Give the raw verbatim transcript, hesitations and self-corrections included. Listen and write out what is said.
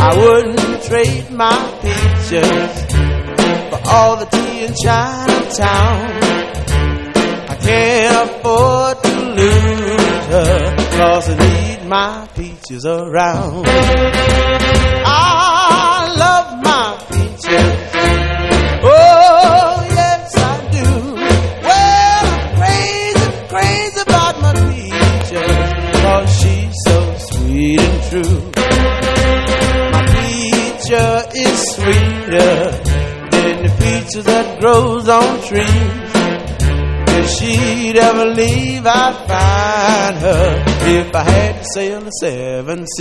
I wouldn't trade my peaches for all the tea in Chinatown. I can't afford to lose her, 'cause I need my peaches around. I love my peaches, oh yes I do. Well, I'm crazy, crazy about my peaches, 'cause she's so sweet and true. My peaches is sweeter than the peaches that grows on trees. If she'd ever leave, I'd find her if I had to sail the seven seas.